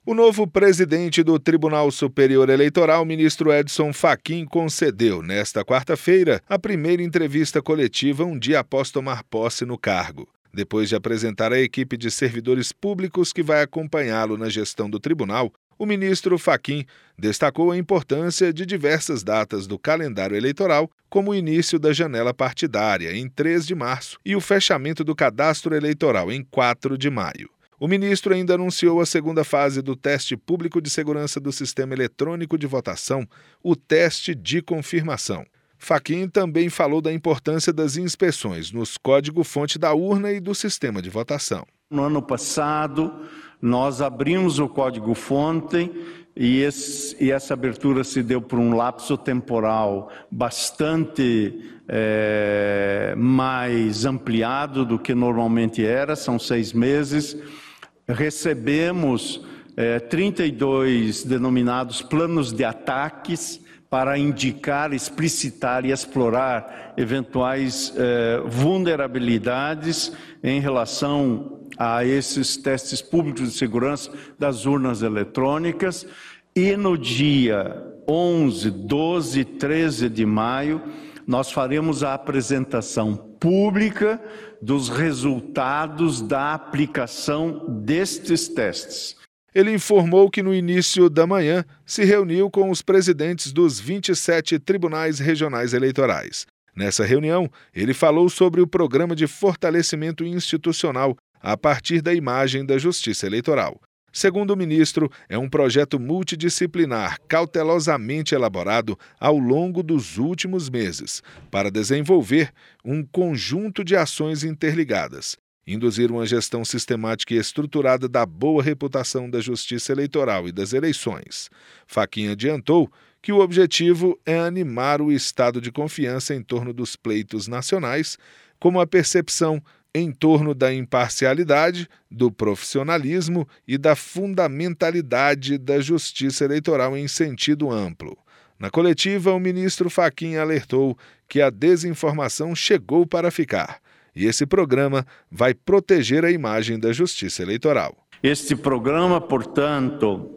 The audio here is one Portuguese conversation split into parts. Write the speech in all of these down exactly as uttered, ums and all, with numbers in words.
O novo presidente do Tribunal Superior Eleitoral, ministro Edson Fachin, concedeu, nesta quarta-feira, a primeira entrevista coletiva um dia após tomar posse no cargo. Depois de apresentar a equipe de servidores públicos que vai acompanhá-lo na gestão do tribunal, o ministro Fachin destacou a importância de diversas datas do calendário eleitoral, como o início da janela partidária, em três de março, e o fechamento do cadastro eleitoral, em quatro de maio. O ministro ainda anunciou a segunda fase do teste público de segurança do sistema eletrônico de votação, o teste de confirmação. Fachin também falou da importância das inspeções nos código-fonte da urna e do sistema de votação. No ano passado, nós abrimos o código-fonte e, e essa abertura se deu por um lapso temporal bastante é, mais ampliado do que normalmente era, são seis meses. Recebemos é, trinta e dois denominados planos de ataques para indicar, explicitar e explorar eventuais eh, vulnerabilidades em relação a esses testes públicos de segurança das urnas eletrônicas. E no dia onze, doze e treze de maio, nós faremos a apresentação pública dos resultados da aplicação destes testes. Ele informou que no início da manhã se reuniu com os presidentes dos vinte e sete tribunais regionais eleitorais. Nessa reunião, ele falou sobre o programa de fortalecimento institucional a partir da imagem da Justiça Eleitoral. Segundo o ministro, é um projeto multidisciplinar cautelosamente elaborado ao longo dos últimos meses para desenvolver um conjunto de ações interligadas. Induzir uma gestão sistemática e estruturada da boa reputação da Justiça Eleitoral e das eleições. Fachin adiantou que o objetivo é animar o estado de confiança em torno dos pleitos nacionais, como a percepção em torno da imparcialidade, do profissionalismo e da fundamentalidade da Justiça Eleitoral em sentido amplo. Na coletiva, o ministro Fachin alertou que a desinformação chegou para ficar. E esse programa vai proteger a imagem da Justiça Eleitoral. Este programa, portanto,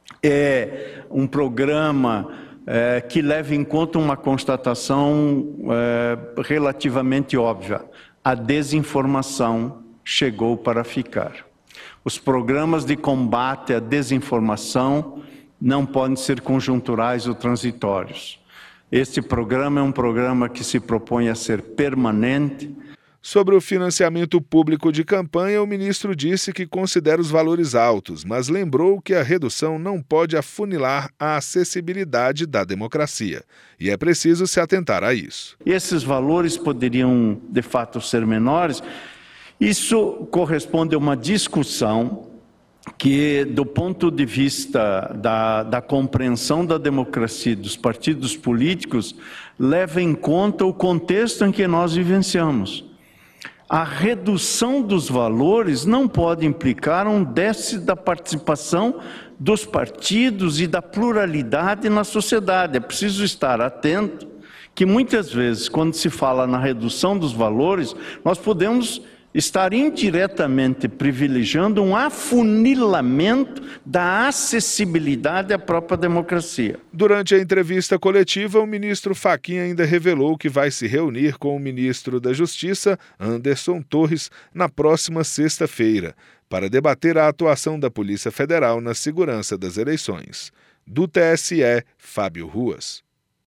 é um programa é, que leva em conta uma constatação é, relativamente óbvia. A desinformação chegou para ficar. Os programas de combate à desinformação não podem ser conjunturais ou transitórios. Este programa é um programa que se propõe a ser permanente. Sobre o financiamento público de campanha, o ministro disse que considera os valores altos, mas lembrou que a redução não pode afunilar a acessibilidade da democracia. E é preciso se atentar a isso. Esses valores poderiam, de fato, ser menores. Isso corresponde a uma discussão que, do ponto de vista da, da compreensão da democracia dos partidos políticos, leva em conta o contexto em que nós vivenciamos. A redução dos valores não pode implicar um déficit da participação dos partidos e da pluralidade na sociedade. É preciso estar atento que muitas vezes, quando se fala na redução dos valores, nós podemos estar indiretamente privilegiando um afunilamento da acessibilidade à própria democracia. Durante a entrevista coletiva, o ministro Fachin ainda revelou que vai se reunir com o ministro da Justiça, Anderson Torres, na próxima sexta-feira, para debater a atuação da Polícia Federal na segurança das eleições. Do T S E, Fábio Ruas.